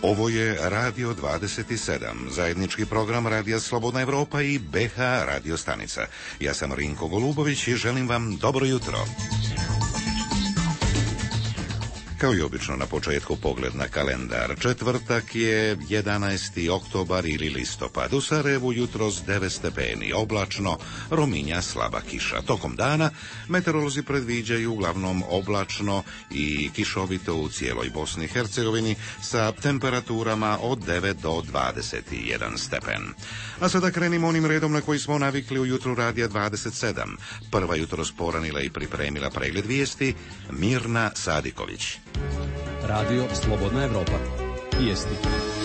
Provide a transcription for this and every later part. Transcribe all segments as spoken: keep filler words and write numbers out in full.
Ovo je Radio dvadeset sedam, zajednički program Radija Slobodna Evropa i B H radio stanica. Ja sam Rinko Golubović i želim vam dobro jutro. Kao i obično na početku pogled na kalendar. Četvrtak je jedanaesti oktobar ili listopad. U Sarajevu jutros devet stepeni, oblačno, rominja slaba kiša. Tokom dana meteorolozi predviđaju uglavnom oblačno i kišovito u cijeloj Bosni i Hercegovini sa temperaturama od devet do dvadeset jedan stepen. A sada krenimo onim redom na koji smo navikli u jutru Radija dvadeset sedam. Prva jutros poranila i pripremila pregled vijesti Mirna Sadiković. Radio Slobodna Evropa. Vijesti.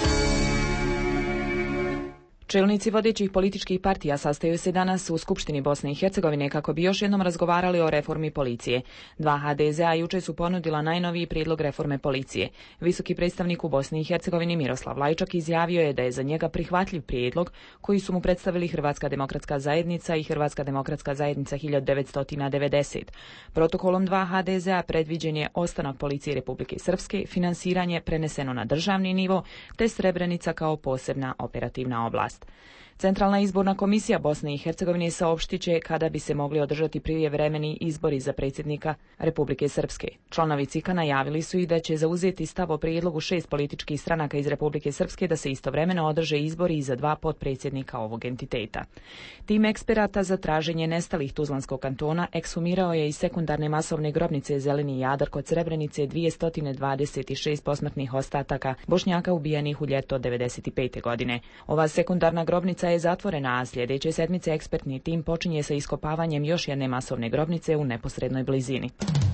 Čelnici vodećih političkih partija sastaju se danas u Skupštini Bosne i Hercegovine kako bi još jednom razgovarali o reformi policije. Dva ha de ze a juče su ponudila najnoviji prijedlog reforme policije. Visoki predstavnik u Bosni i Hercegovini Miroslav Lajčak izjavio je da je za njega prihvatljiv prijedlog koji su mu predstavili Hrvatska demokratska zajednica i Hrvatska demokratska zajednica hiljadu devetsto devedeset. Protokolom dva ha de ze a predviđen je ostanak policije Republike Srpske, finansiranje preneseno na državni nivo, te Srebrenica kao posebna operativna oblast. Centralna izborna komisija Bosne i Hercegovine saopštit će kada bi se mogli održati prijevremeni izbori za predsjednika Republike Srpske. Članovi C I K-a najavili su i da će zauzeti stav o prijedlogu šest političkih stranaka iz Republike Srpske da se istovremeno održe izbori i za dva potpredsjednika ovog entiteta. Tim eksperata za traženje nestalih Tuzlanskog kantona ekshumirao je iz sekundarne masovne grobnice Zeleni Jadar kod Srebrenice dvjesto dvadeset šest posmrtnih ostataka Bošnjaka ubijenih u ljeto devedeset pete godine. Ova sekundarna grobnica je zatvorena, a sljedeće sedmice ekspertni tim počinje sa iskopavanjem još jedne masovne grobnice u neposrednoj blizini.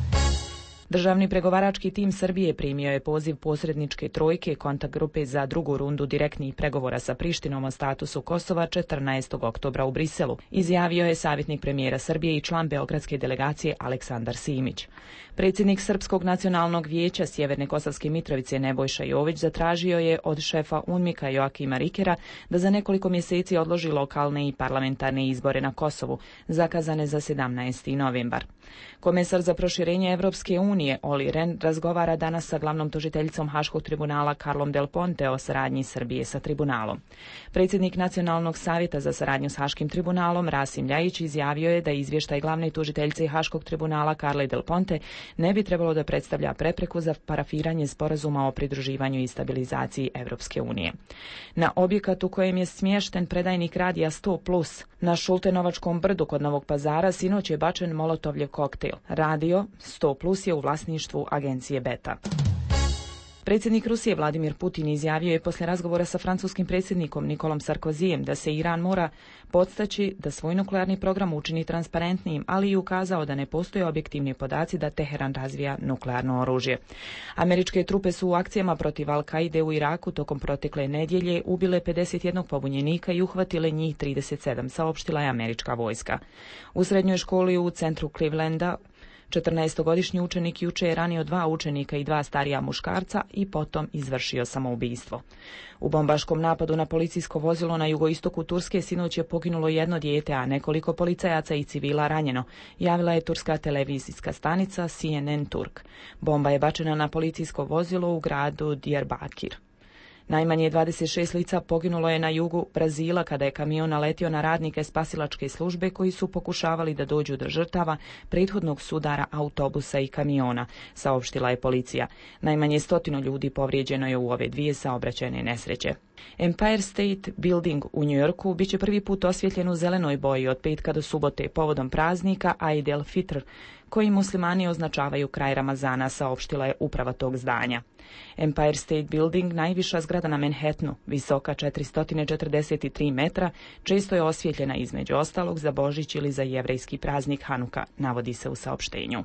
Državni pregovarački tim Srbije primio je poziv posredničke trojke kontakt grupe za drugu rundu direktnih pregovora sa Prištinom o statusu Kosova četrnaestog oktobra u Briselu, izjavio je savjetnik premijera Srbije i član beogradske delegacije Aleksandar Simić. Predsjednik Srpskog nacionalnog vijeća Sjeverne Kosovske Mitrovice Nebojša Jović zatražio je od šefa UNMIK-a Joakima Rikera da za nekoliko mjeseci odloži lokalne i parlamentarne izbore na Kosovu, zakazane za sedamnaesti novembar. Komesar za proširenje Evropske unije Olli Rehn razgovara danas sa glavnom tužiteljicom Haškog tribunala Carlom Del Ponte o saradnji Srbije sa tribunalom. Predsjednik Nacionalnog savjeta za saradnju s Haškim tribunalom Rasim Ljajić izjavio je da izvještaj glavne tužiteljice Haškog tribunala Carle Del Ponte ne bi trebalo da predstavlja prepreku za parafiranje sporazuma o pridruživanju i stabilizaciji Evropske unije. Na objekat u kojem je smješten predajnik radija sto plus na Šultenovačkom brdu kod Novog Pazara sinoć je bačen molotovljev koktel. Radio sto plus je u vlasništvu agencije Beta. Predsjednik Rusije Vladimir Putin izjavio je poslije razgovora sa francuskim predsjednikom Nikolom Sarkozijem da se Iran mora podstaći da svoj nuklearni program učini transparentnijim, ali i ukazao da ne postoje objektivni podaci da Teheran razvija nuklearno oružje. Američke trupe su u akcijama protiv Al-Kaide u Iraku tokom protekle nedjelje ubile pedeset jedan pobunjenika i uhvatile njih trideset sedam, saopštila je američka vojska. U srednjoj školi u centru Clevelanda četrnaestogodišnji učenik juče je ranio dva učenika i dva starija muškarca i potom izvršio samoubistvo. U bombaškom napadu na policijsko vozilo na jugoistoku Turske sinoć je poginulo jedno dijete, a nekoliko policajaca i civila ranjeno, javila je turska televizijska stanica C N N Turk. Bomba je bačena na policijsko vozilo u gradu Diyarbakir. Najmanje dvadeset šest lica poginulo je na jugu Brazila kada je kamion naletio na radnike spasilačke službe koji su pokušavali da dođu do žrtava prethodnog sudara autobusa i kamiona, saopštila je policija. Najmanje stotinu ljudi povrijeđeno je u ove dvije saobraćajne nesreće. Empire State Building u Njujorku biće prvi put osvjetljen u zelenoj boji od petka do subote povodom praznika Eid el-Fitr, koji muslimani označavaju kraj Ramazana, saopštila je uprava tog zdanja. Empire State Building, najviša zgrada na Manhattanu, visoka četiristo četrdeset tri metra, često je osvjetljena između ostalog za Božić ili za jevrejski praznik Hanuka, navodi se u saopštenju.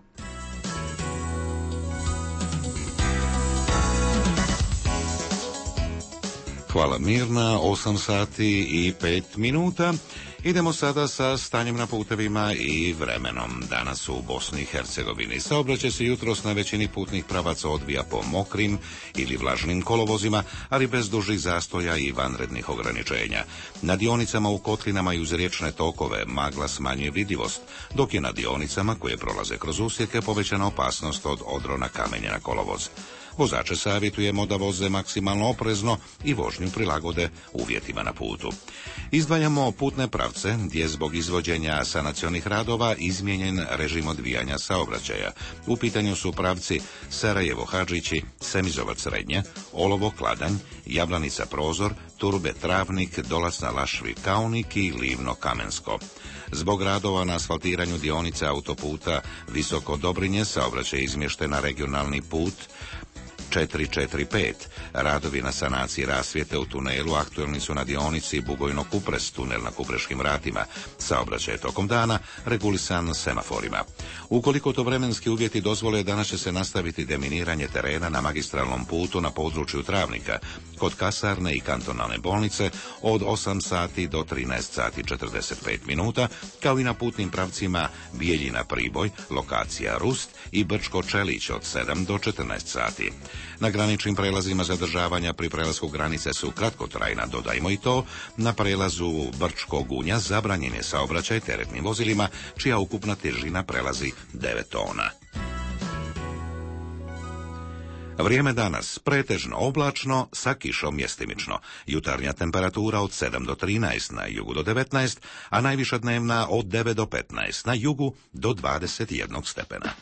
Hvala Mirna, osam sati i pet minuta. Idemo sada sa stanjem na putevima i vremenom. Danas u Bosni i Hercegovini saobraćaj se jutros na većini putnih pravaca odvija po mokrim ili vlažnim kolovozima, ali bez dužih zastoja i vanrednih ograničenja. Na dionicama u kotlinama i uz riječne tokove magla smanjuje vidljivost, dok je na dionicama koje prolaze kroz usjeke povećana opasnost od odrona kamenja na kolovoz. Vozače savjetujemo da voze maksimalno oprezno i vožnju prilagode uvjetima na putu. Izdvajamo putne pravce gdje je zbog izvođenja sanacionih radova izmijenjen režim odvijanja saobraćaja. U pitanju su pravci Sarajevo-Hadžići, Semizovac-Srednje, Olovo-Kladanj, Jablanica-Prozor, Turbe-Travnik, Dolasna-Lašvi-Kaunik i Livno-Kamensko. Zbog radova na asfaltiranju dionice autoputa Visoko-Dobrinje saobraćaj je izmješten na regionalni put četiri četiri pet. Radovi na sanaciji rasvjete u tunelu aktuelni su na dionici Bugojno-Kupres, tunel na Kupreškim vratima. Saobraćaj je tokom dana regulisan semaforima. Ukoliko to vremenski uvjeti dozvole, danas će se nastaviti deminiranje terena na magistralnom putu na području Travnika, kod kasarne i kantonalne bolnice od osam sati do trinaest sati četrdeset pet minuta, kao i na putnim pravcima Bijeljina-Priboj, lokacija Rust i Brčko-Čelić od sedam do četrnaest sati. Na graničnim prelazima zadržavanja pri prelasku granice su kratkotrajna, dodajmo i to, na prelazu Brčko-Gunja zabranjen je saobraćaj teretnim vozilima, čija ukupna težina prelazi devet tona. Vrijeme danas pretežno oblačno sa kišom mjestimično. Jutarnja temperatura od sedam do trinaest, na jugu do devetnaest, a najviša dnevna od devet do petnaest, na jugu do dvadeset jedan stepena.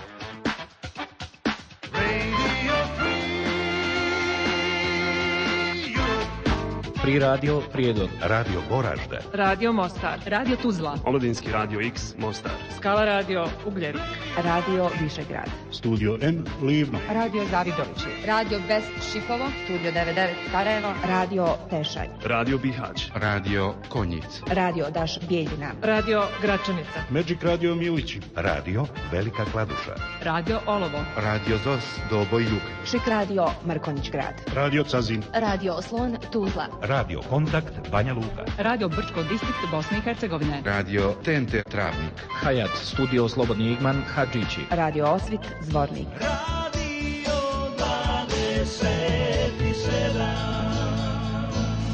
Pri radio Prijedor, Radio Goražde, Radio Mostar, Radio Tuzla, Omladinski radio X Mostar, Skala radio Ugljenik, Radio Višegrad, Studio N Livno, Radio Zavidovići, Radio Best Šipovo, Studio devedeset devet Sarajevo, Radio Tešanj, Radio Bihać, Radio Konjic, Radio Daš Bijeljina, Radio Gračanica, Magic Radio Milići, Radio Velika Kladuša, Radio Olovo, Radio Zos Doboj Jug, Šik Radio Mrkonjić Grad, Radio Cazin, Radio Slon Tuzla, Radio Kontakt Banja Luka, Radio Brčko distrikt Bosne i Hercegovine, Radio T N T Travnik, Hayat Studio Slobodni Igman Hadžići, Radio Osvit Zvornik, Radio dvadeset sedam.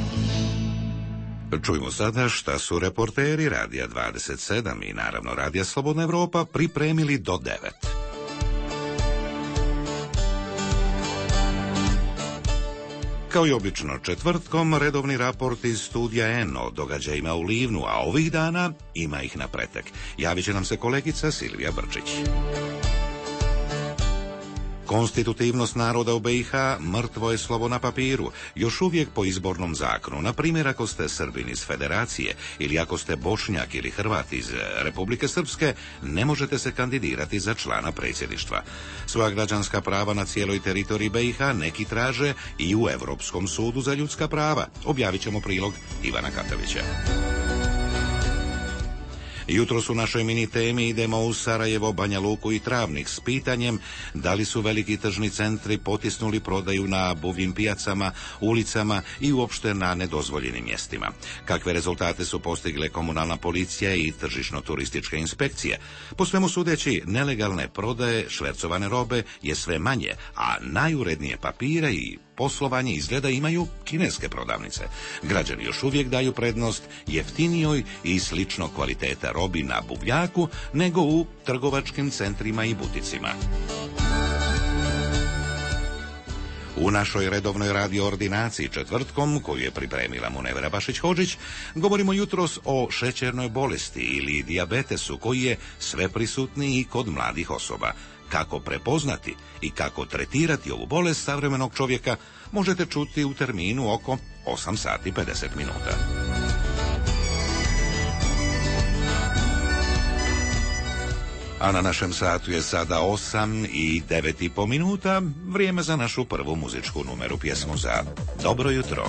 Čujmo sada šta su reporteri Radija dvadeset sedam i naravno Radija Slobodna Evropa pripremili do devet. Kao i obično četvrtkom, redovni raport iz studija N o događajima u Livnu, a ovih dana ima ih na pretek. Javit će nam se kolegica Silvija Brčić. Konstitutivnost naroda u B i H mrtvo je slovo na papiru, još uvijek po izbornom zakonu. Na primjer, ako ste Srbin iz Federacije ili ako ste Bošnjak ili Hrvat iz Republike Srpske, ne možete se kandidirati za člana predsjedništva. Svoja građanska prava na cijeloj teritoriji B i H neki traže i u Europskom sudu za ljudska prava. Objavit ćemo prilog Ivana Katavića. Jutros u našoj mini temi idemo u Sarajevo, Banja Luku i Travnik s pitanjem da li su veliki tržni centri potisnuli prodaju na buvljim pijacama, ulicama i uopšte na nedozvoljenim mjestima. Kakve rezultate su postigle komunalna policija i tržišno-turističke inspekcije? Po svemu sudeći, nelegalne prodaje švercovane robe je sve manje, a najurednije papire i poslovanje izgleda imaju kineske prodavnice. Građani još uvijek daju prednost jeftinijoj i slično kvaliteta robi na buvljaku nego u trgovačkim centrima i buticima. U našoj redovnoj radio ordinaciji četvrtkom, koju je pripremila Munevera Bašić-Hodžić, govorimo jutros o šećernoj bolesti ili dijabetesu koji je sve prisutniji kod mladih osoba. Kako prepoznati i kako tretirati ovu bolest savremenog čovjeka možete čuti u terminu oko osam sati pedeset minuta. A na našem satu je sada osam i devet i po minuta, vrijeme za našu prvu muzičku numeru, pjesmu za Dobro jutro.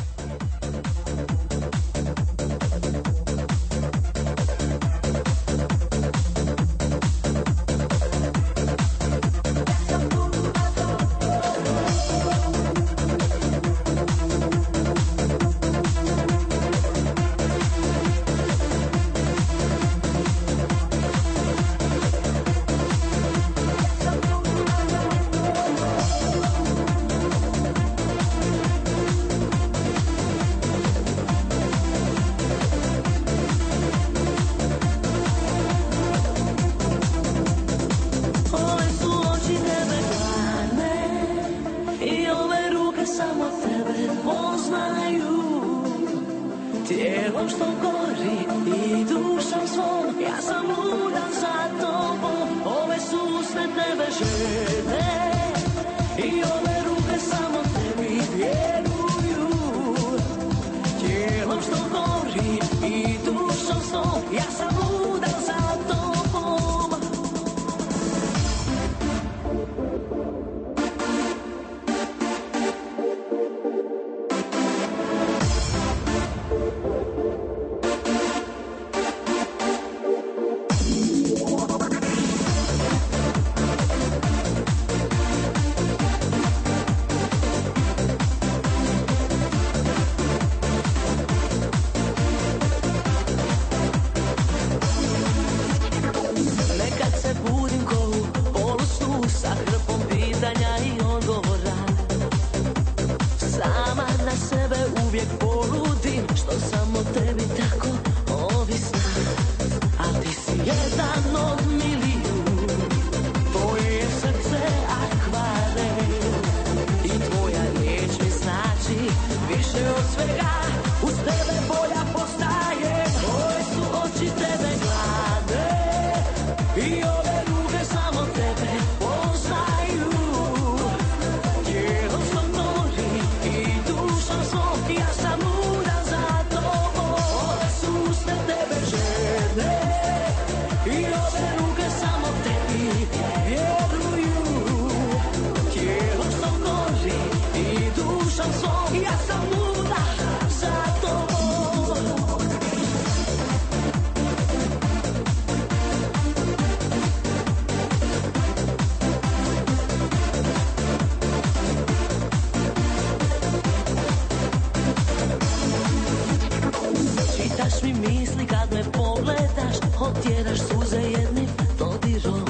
što gori i dušom svom, ja sam ludan za tobom. Ove su usne tebe žene i ove ruke samo tebi vjeruju. Tijelom što gori i dušom svom, ja sam ludan za tobom. Uvijek poludim što samo tebi tako ovisna, a ti si jedan od milijun, tvoje je srce akvarel i tvoja riječ mi znači više od svega, uz tebe bolja postaje, tvoje su oči tebe gladne i ove ruke samo tebe poznaju. Tijelom što gori i dušom svom, ja sam ludan za tobom. Ove su usne tebe žene i ove ruke samo tebi vjeruju. Tijelom što gori i dušom svom, ja sam ludan za tobom. Čitaš mi misli kad me pogledaš, otjeraš suze jednim dodirom.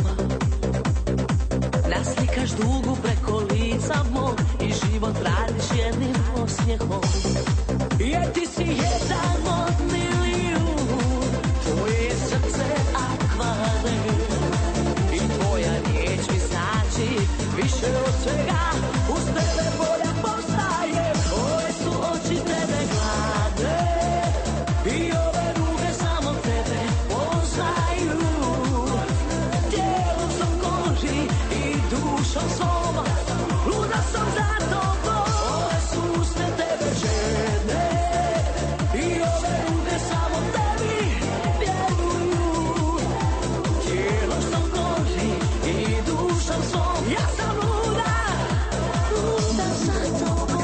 Naslikaš dugu preko lica mog i život radiš jednim osmijehom. Jer ti si jedan od milijun, tvoje je srce akvarel i tvoja riječ mi znači više od svega, uz tebe bolja postaje, tvoje su oči tebe gladne i ove ruke samo tebe poznaju. Tijelom što gori i dušom svom, luda sam za tobom. Ove su usne tebe žene i ove ruke samo tebi vjeruju. Tijelom što gori i dušom svom, ja sam luda, luda za tobom.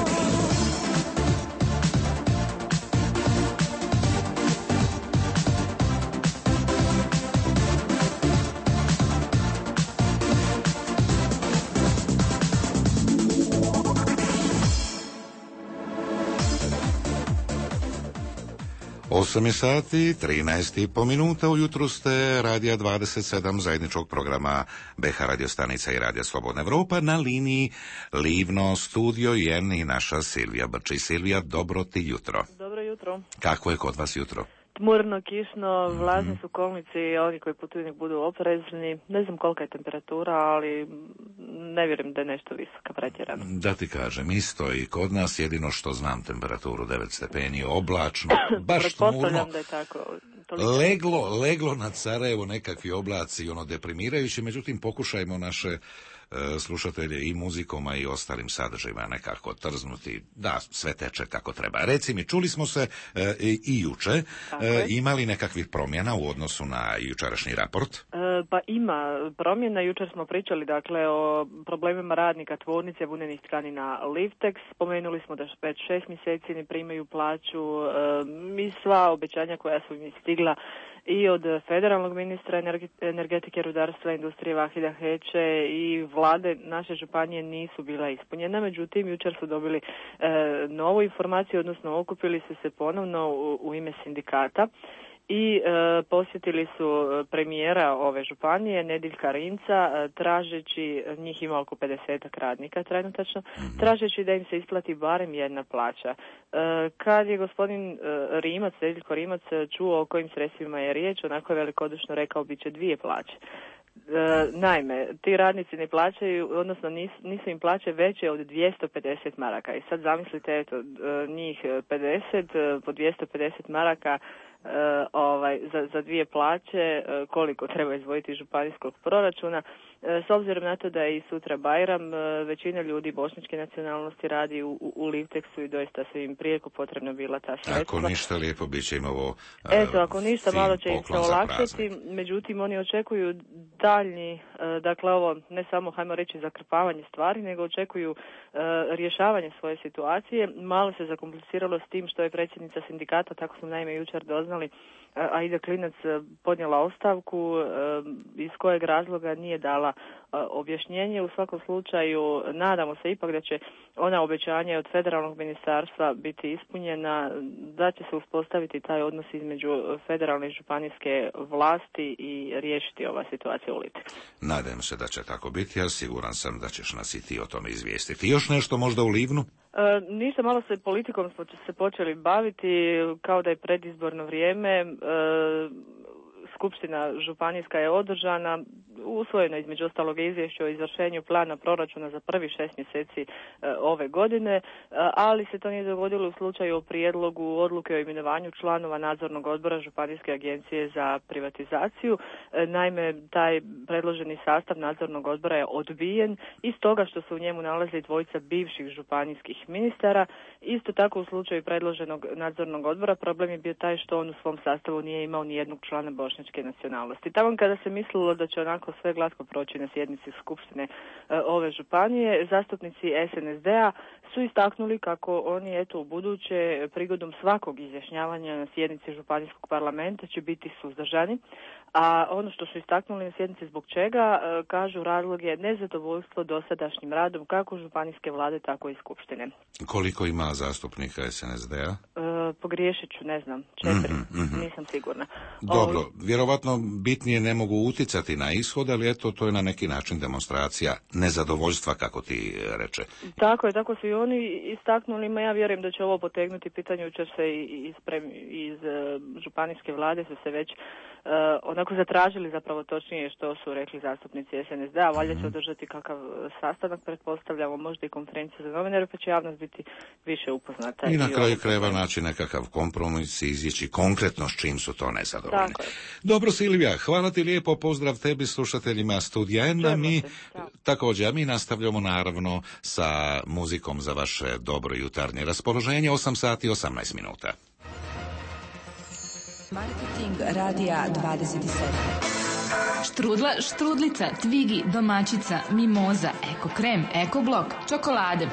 osam je sati, trinaest i po minuta, ujutru ste Radija dvadeset sedam zajedničkog programa B H Radio stanica i Radija Slobodna Evropa, na liniji Livno studio jedan i naša Silvija Brčić. Silvija, dobro ti jutro. Dobro jutro. Kako je kod vas jutro? Tmurno, kišno, vlažni su kolnici, oni koji putuju nek budu oprezni. Ne znam kolika je temperatura, ali ne vjerujem da je nešto visoka, pretjerano. Da ti kažem, isto i kod nas, jedino što znam temperaturu devet stepeni, oblačno, baš tmurno. Da je tako. Leglo, leglo na Sarajevo nekakvi oblaci, ono deprimirajući, međutim pokušajmo naše e, slušatelje i muzikom, a i ostalim sadržajima nekako trznuti, da sve teče kako treba. Reci mi, čuli smo se e, i, i juče, e, imali nekakvih promjena u odnosu na jučerašnji raport? E, pa ima promjena, jučer smo pričali dakle o problemima radnika tvornice vunenih tkanina Liftex, spomenuli smo da već šest mjeseci ne primaju plaću, e, mi sva obećanja koja su mi stigla i od federalnog ministra energetike, rudarstva, industrije Vahida Heče i vlade naše županije nisu bila ispunjena. Međutim, jučer su dobili e, novu informaciju, odnosno okupili su se ponovno u, u ime sindikata i e, posjetili su premijera ove županije, Nediljka Rimca, e, tražeći, njih ima oko pedesetak radnika trenutačno, tražeći da im se isplati barem jedna plaća. E, kad je gospodin e, Rimac, Nediljko Rimac, čuo o kojim sredstvima je riječ, onako je velikodušno rekao bit će dvije plaće. E, naime, ti radnici ne plaćaju, odnosno nis, nisu im plaće veće od dvjesto pedeset maraka. I sad zamislite, eto, njih pedeset po dvjesto pedeset maraka Uh, ovaj, za, za dvije plaće, uh, koliko treba izdvojiti iz županijskog proračuna. Uh, s obzirom na to da je i sutra Bajram, uh, većina ljudi bošnjačke nacionalnosti radi u, u, u Livteksu i doista su im prijeko potrebna bila ta sredstva. Ako ništa, lijepo bit će im ovo uh, Eto, ako ništa, malo će im se olakšati, praznik. Međutim, oni očekuju daljnji, uh, dakle ovo, ne samo, hajmo reći, zakrpavanje stvari, nego očekuju uh, rješavanje svoje situacije. Malo se zakompliciralo s tim što je predsjednica sindikata, tako smo naime jučer doznali, Aida Klinac podnijela ostavku, iz kojeg razloga nije dala objašnjenje. U svakom slučaju nadamo se ipak da će ona obećanja od federalnog ministarstva biti ispunjena, da će se uspostaviti taj odnos između federalne i županijske vlasti i riješiti ova situacija u Livteksu. Nadam se da će tako biti, a siguran sam da ćeš nas i ti o tome izvijestiti. Još nešto možda u Livnu? E, ništa, malo se politikom smo se počeli baviti, kao da je predizborno vrijeme. E, Skupština županijska je održana, usvojeno između ostalog izvješće o izvršenju plana proračuna za prvi šest mjeseci e, ove godine, e, ali se to nije dogodilo u slučaju o prijedlogu odluke o imenovanju članova nadzornog odbora Županijske agencije za privatizaciju. E, naime, taj predloženi sastav nadzornog odbora je odbijen iz toga što se u njemu nalazi dvojica bivših županijskih ministara. Isto tako u slučaju predloženog nadzornog odbora problem je bio taj što on u svom sastavu nije imao ni jednog člana bošnjačke nacionalnosti. Tamo kada se mislilo da će onako sve glatko proći na sjednici skupštine e, ove županije, zastupnici S N S D-a su istaknuli kako oni eto u buduće prigodom svakog izjašnjavanja na sjednici županijskog parlamenta će biti suzdržani, a ono što su istaknuli na sjednici zbog čega, e, kažu razlog je nezadovoljstvo dosadašnjim radom kako županijske vlade, tako i skupštine. Koliko ima zastupnika S N S D-a? E, pogriješit ću, ne znam, četiri, mm-hmm, mm-hmm. nisam sigurna. Dobro, Ovo... vjerovatno bitnije ne mogu utjecati na ishod, ali eto, to je na neki način demonstracija nezadovoljstva, kako ti reče. Tako je, tako su i oni istaknuli, ma ja vjerujem da će ovo potegnuti pitanje, jučer se iz, pre, iz uh, županijske vlade su se već uh, onako zatražili zapravo točnije što su rekli zastupnici S N S D-a, valjda će održati kakav sastanak, pretpostavljamo, možda i konferenciju za novinare, pa će javnost biti više upoznata. I na i kraju krajeva naći nekakav kompromis i izjeći konkretno s čim su to nezadovoljni. Dobro, Silvija, hvala ti lijepo, pozdrav tebi, slušateljima Studija N. Mi također, mi nastavljamo naravno sa muzikom za vaše dobro jutarnje raspoloženje, osam sati i osamnaest minuta. Marketing radija dvadeset sedam. Štrudla, štrudlica, tvigi, domaćica, mimoza, eko krem, eko blok, čokolade.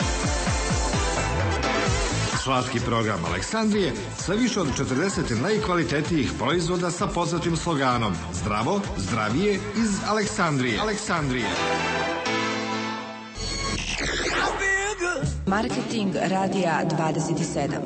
Slatki program Aleksandrije sa više od četrdeset najkvalitetnijih proizvoda sa poznatim sloganom Zdravo, zdravije iz Aleksandrije. Aleksandrije. Marketing radija dvadeset sedam.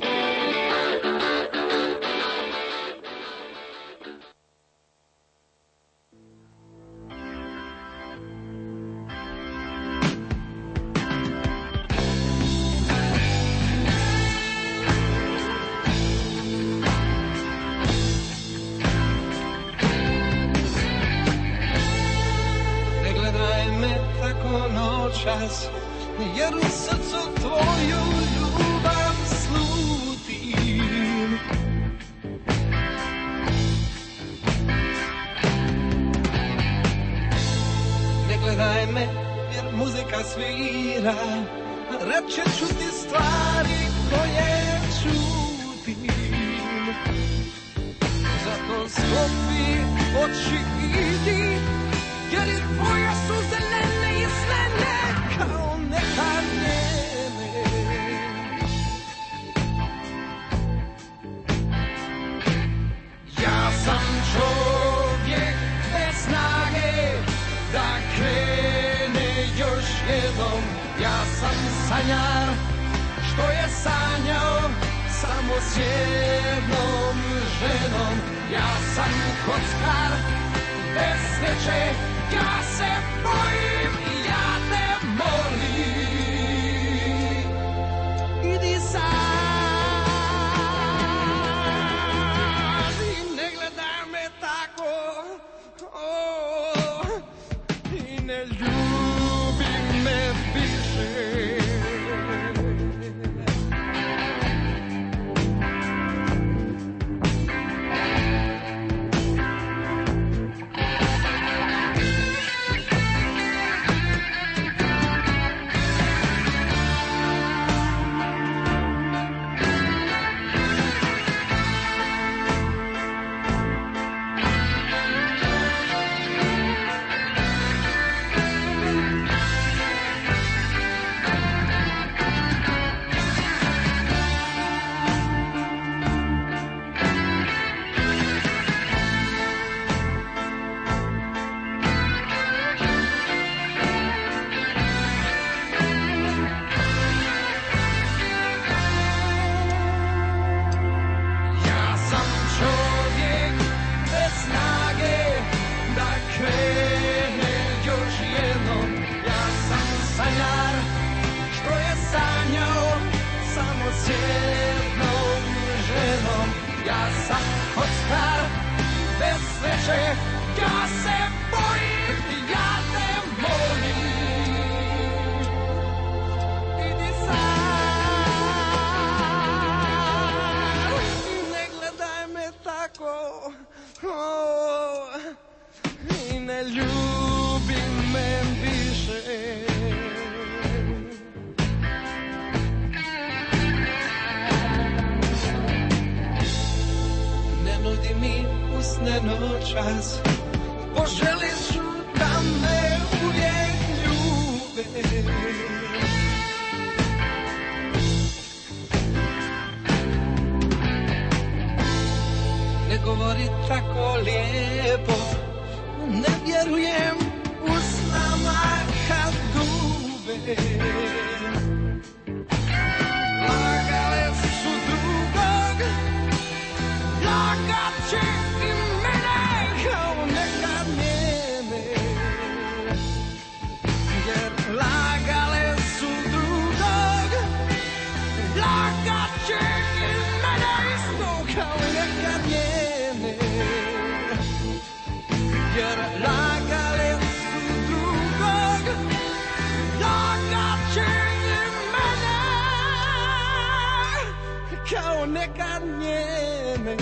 Jer u srcu tvoju ljubav slutim. Ne gledaj me jer muzika svira, reći ću ti stvari koje čutim. Zato sklopi oči idi, jer je tvoje su zelene i slene kao nekad njene. Ja sam čovjek bez snage da krene još jednom. Ja sam sanjar što je sanjao samo s jednom ženom. Ja sam kockar bez sreće, ja se bojim, ja te molim, idi sad i ne gledaj me tako. Oh. ljubi me više. Noćas poželi su da me uvijek ljube. Ne govori tako lijepo, ne vjerujem u snama kad gube. Lagale su drugog, lagat će nekad njene.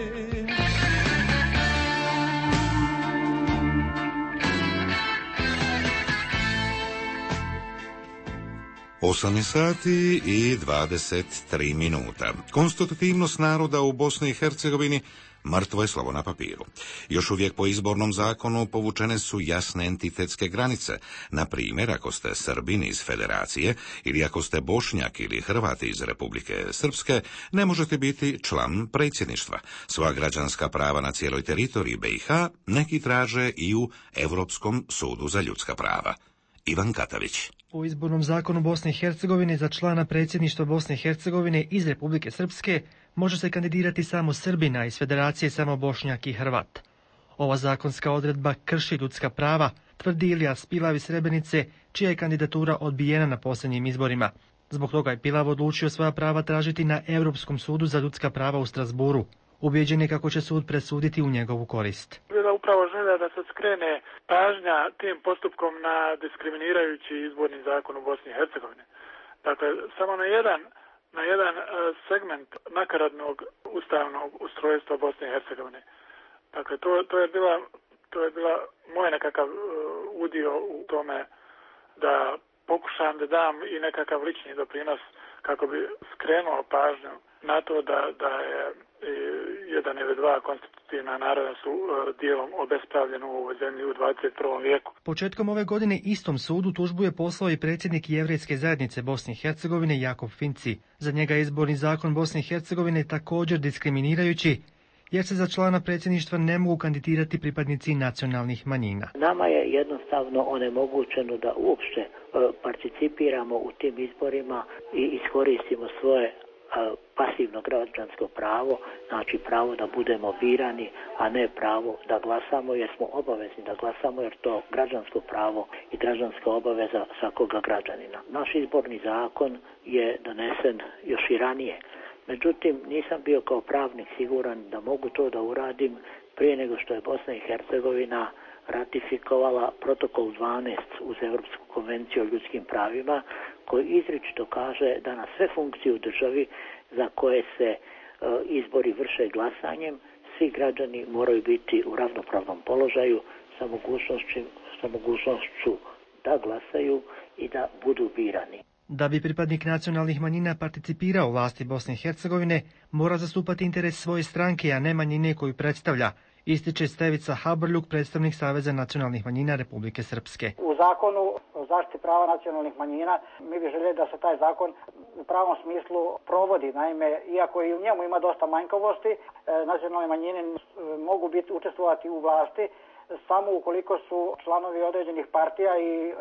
Osam je sati i dvadeset tri minuta. Konstitutivnost naroda u Bosni i Hercegovini mrtvo je slovo na papiru. Još uvijek po izbornom zakonu povučene su jasne entitetske granice. Na primjer, ako ste Srbin iz Federacije ili ako ste Bošnjak ili Hrvat iz Republike Srpske, ne možete biti član predsjedništva. Sva građanska prava na cijeloj teritoriji B i H neki traže i u Europskom sudu za ljudska prava. Ivan Katavić. Po izbornom zakonu Bosne i Hercegovine za člana predsjedništva Bosne i Hercegovine iz Republike Srpske može se kandidirati samo Srbina, iz Federacije samo Bošnjak i Hrvat. Ova zakonska odredba krši ljudska prava, tvrdi Ilija Spilav iz Srebrenice, čija je kandidatura odbijena na posljednjim izborima. Zbog toga je Pilav odlučio svoja prava tražiti na Europskom sudu za ljudska prava u Strasburu. Ubijeđen je kako će sud presuditi u njegovu korist. Bila upravo želja da se skrene pažnja tim postupkom na diskriminirajući izborni zakon u Bosni i Hercegovini. Dakle, samo na jedan, na jedan segment nakaradnog ustavnog ustrojstva Bosne i Hercegovine. Dakle, to, to je bila, to je bila moj nekakav udio u tome da pokušam da dam i nekakav lični doprinos kako bi skrenuo pažnju na to da, da je jedan ili dva konstitutivna naroda su dijelom obespravljeni u ovoj zemlji u dvadeset prvom vijeku. Početkom ove godine istom sudu tužbu je poslao i predsjednik Jevrejske zajednice Bosne i Hercegovine Jakov Finci. Za njega je izborni zakon Bosne i Hercegovine također diskriminirajući, jer se za člana predsjedništva ne mogu kandidirati pripadnici nacionalnih manjina. Nama je jednostavno onemogućeno da uopšte participiramo u tim izborima i iskoristimo svoje pasivno građansko pravo, znači pravo da budemo birani, a ne pravo da glasamo, jer smo obavezni da glasamo, jer to građansko pravo i građanska obaveza svakoga građanina. Naš izborni zakon je donesen još i ranije. Međutim, nisam bio kao pravnik siguran da mogu to da uradim prije nego što je Bosna i Hercegovina ratifikovala protokol dvanaest uz Europsku konvenciju o ljudskim pravima, koji izričito kaže da na sve funkcije u državi za koje se e, izbori vrše glasanjem, svi građani moraju biti u ravnopravnom položaju sa mogućnošću, sa mogućnošću da glasaju i da budu birani. Da bi pripadnik nacionalnih manjina participirao u vlasti Bosne i Hercegovine, mora zastupati interes svoje stranke, a ne manjine koju predstavlja, ističe Stevica Haberljuk, predstavnik Saveza nacionalnih manjina Republike Srpske. U zakonu o zaštiti prava nacionalnih manjina mi bi željeli da se taj zakon u pravom smislu provodi. Naime, iako i u njemu ima dosta manjkavosti, nacionalne manjine mogu biti učestvovati u vlasti samo ukoliko su članovi određenih partija i e,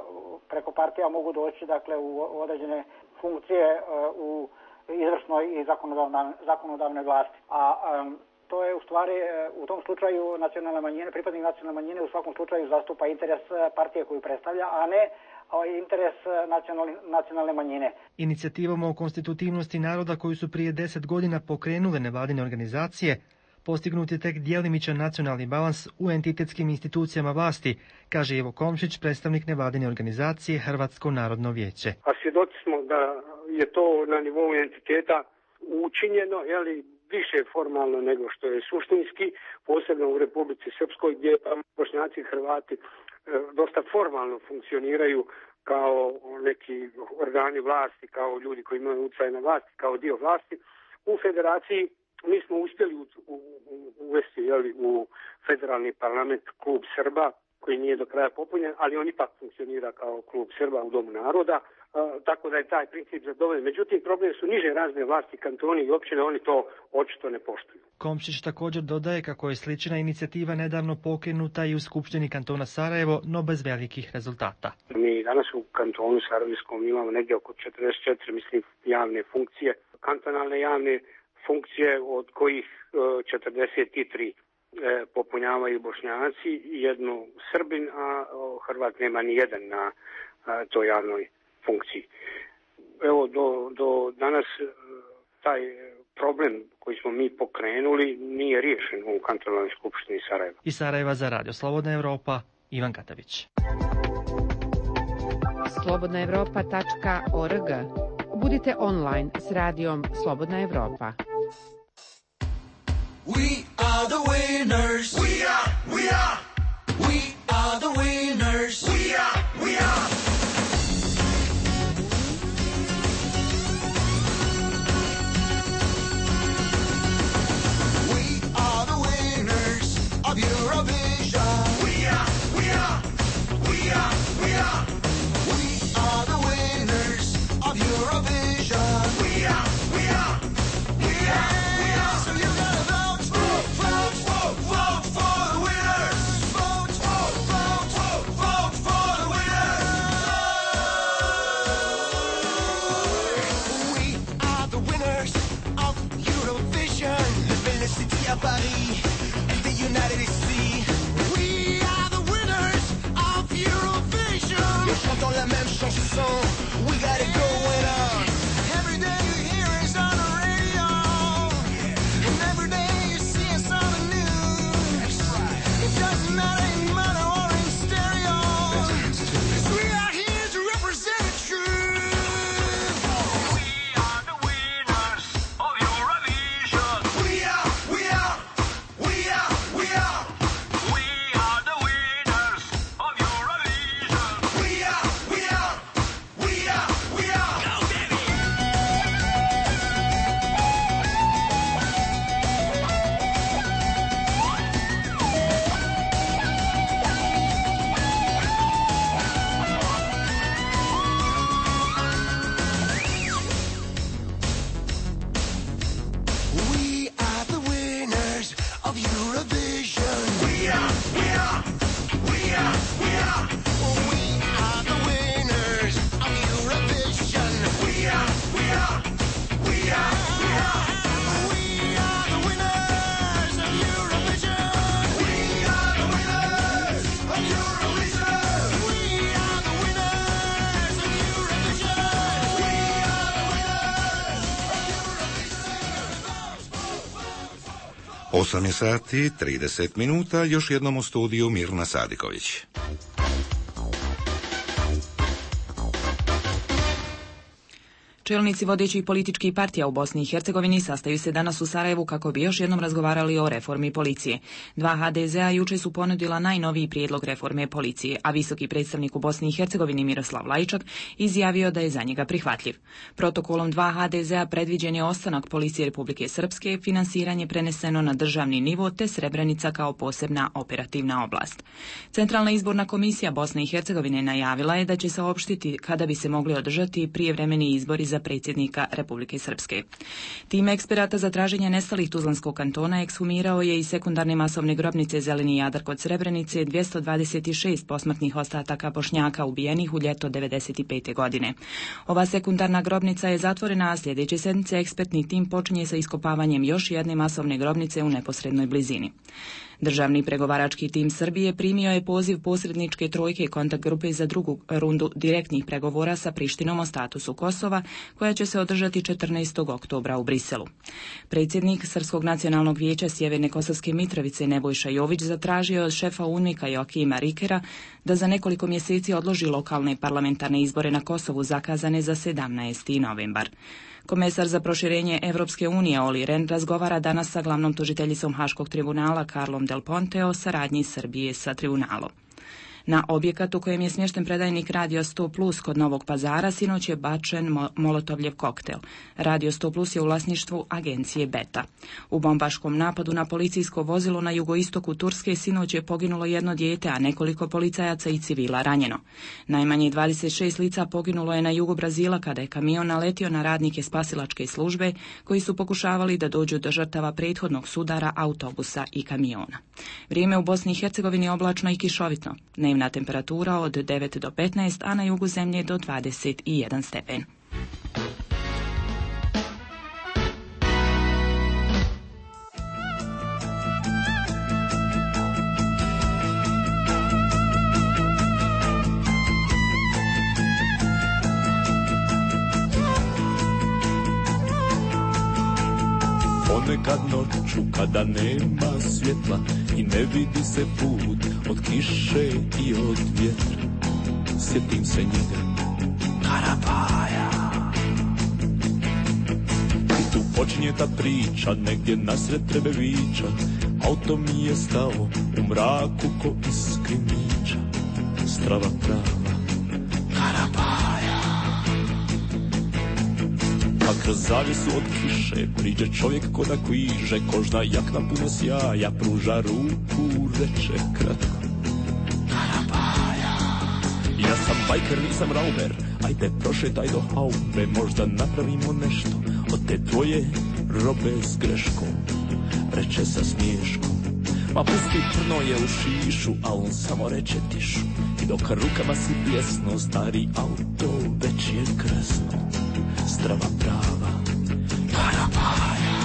preko partija mogu doći dakle u određene funkcije e, u izvršnoj i zakonodavnoj, zakonodavnoj vlasti. A e, to je u stvari e, u tom slučaju nacionalne manjine, pripadnik nacionalne manjine u svakom slučaju zastupa interes partije koju predstavlja, a ne interes nacionalne, nacionalne manjine. Inicijativom o konstitutivnosti naroda koju su prije deset godina pokrenule nevladine organizacije, postignut je tek djelimičan nacionalni balans u entitetskim institucijama vlasti, kaže Ivo Komšić, predstavnik nevladine organizacije Hrvatsko narodno vijeće. A svjedoci smo da je to na nivou entiteta učinjeno, jeli, više formalno nego što je suštinski, posebno u Republici Srpskoj, gdje Bošnjaci i Hrvati e, dosta formalno funkcioniraju kao neki organi vlasti, kao ljudi koji imaju utjecaj na vlasti, kao dio vlasti. U federaciji mi smo uspjeli u, u, uvesti jeli, u federalni parlament klub Srba, koji nije do kraja popunjen, ali on ipak funkcionira kao klub Srba u Domu naroda, a, tako da je taj princip zadovoljen. Međutim, problem su niže razne vlasti, kantoni i općine, oni to očito ne poštuju. Komšić također dodaje kako je slična inicijativa nedavno pokrenuta i u Skupštini kantona Sarajevo, no bez velikih rezultata. Mi danas u kantonu Sarajevskom imamo negdje oko četrdeset četiri, mislim, javne funkcije, kantonalne javne funkcije, od kojih četrdeset tri e, popunjavaju Bošnjaci, jednu Srbin, a o, Hrvat nema ni jedan na a, toj javnoj funkciji. Evo, do, do danas taj problem koji smo mi pokrenuli nije riješen u kantonalnoj skupštini Sarajeva. Iz Sarajeva za Radio Slobodna Evropa, Ivan Katavić. slobodna evropa tačka org. Budite online s radijom Slobodna Evropa. We are the winners. We are, we are. We are the winners. We are, we are. We are the winners of Eurovision. We are, we are. We are, we are. We are the winners of Eurovision. We are, we are. We are, we are. So you gotta vote, vote, vote, vote for the winners. osam je sati, trideset minuta, još jednom u studiju Mirna Sadiković. Čelnici vodećih političkih partija u Bosni i Hercegovini sastaju se danas u Sarajevu kako bi još jednom razgovarali o reformi policije. Dva ha de zea juče su ponudila najnoviji prijedlog reforme policije, a visoki predstavnik u Bosni i Hercegovini Miroslav Lajčak izjavio da je za njega prihvatljiv. Protokolom dva ha de zea predviđen je ostanak Policije Republike Srpske, finansiranje preneseno na državni nivo te Srebrenica kao posebna operativna oblast. Centralna izborna komisija Bosne i Hercegovine najavila je da će saopštiti kada bi se mogli održati prijevremeni izbori za predsjednika Republike Srpske. Tim eksperata za traženje nestalih Tuzlanskog kantona ekshumirao je i sekundarne masovne grobnice Zeleni Jadar kod Srebrenice dvjesto dvadeset šest posmrtnih ostataka Bošnjaka ubijenih u ljeto devedeset pete. godine. Ova sekundarna grobnica je zatvorena, a sljedeće sedmice ekspertni tim počinje sa iskopavanjem još jedne masovne grobnice u neposrednoj blizini. Državni pregovarački tim Srbije primio je poziv posredničke trojke kontakt grupe za drugu rundu direktnih pregovora sa Prištinom o statusu Kosova, koja će se održati četrnaestog oktobra u Briselu. Predsjednik Srpskog nacionalnog vijeća Sjeverne Kosovske Mitrovice Nebojša Jović zatražio od šefa UNMIK-a Joakima Rikera da za nekoliko mjeseci odloži lokalne parlamentarne izbore na Kosovu zakazane za sedamnaesti novembar. Komesar za proširenje Evropske unije Oli Rehn razgovara danas sa glavnom tužiteljicom Haškog tribunala Karlom Del Ponte o saradnji Srbije sa tribunalom. Na objekat u kojem je smješten predajnik Radio sto plus kod Novog Pazara sinoć je bačen mo- Molotovljev koktel. Radio sto plus je u vlasništvu agencije Beta. U bombaškom napadu na policijsko vozilo na jugoistoku Turske sinoć je poginulo jedno dijete, a nekoliko policajaca i civila ranjeno. Najmanje dvadeset šest lica poginulo je na jugu Brazila kada je kamion naletio na radnike spasilačke službe koji su pokušavali da dođu do žrtava prethodnog sudara autobusa i kamiona. Vrijeme u Bosni i Hercegovini oblačno i kišovitno. Dnevna temperatura od devet do petnaest, a na jugu zemlje do dvadeset jedan stepen. Ponekad noću kada nema svjetla i ne vidi se put od kiše i od vjetra, sjetim se njega, Karabaja. I tu počinje ta priča, negdje nasred Trebevića, auto mi je stao u mraku ko iz krimića, strava prava, Karabaja. A kroz zavjesu od kiše priđe čovjek ko da kviže, kožna jakna puno sjaja, pruža ruku, reče kratko, Karabaja. Ja sam bajker, nisam rauber, ajde prošetaj do haube, možda napravimo nešto od te tvoje robe s greškom, reče sa smiješkom. Ma pusti, prno je u šišu, a on samo reče tišu, i dok rukama si pjesno, stari auto već je kresno, strava prava, Karabaja.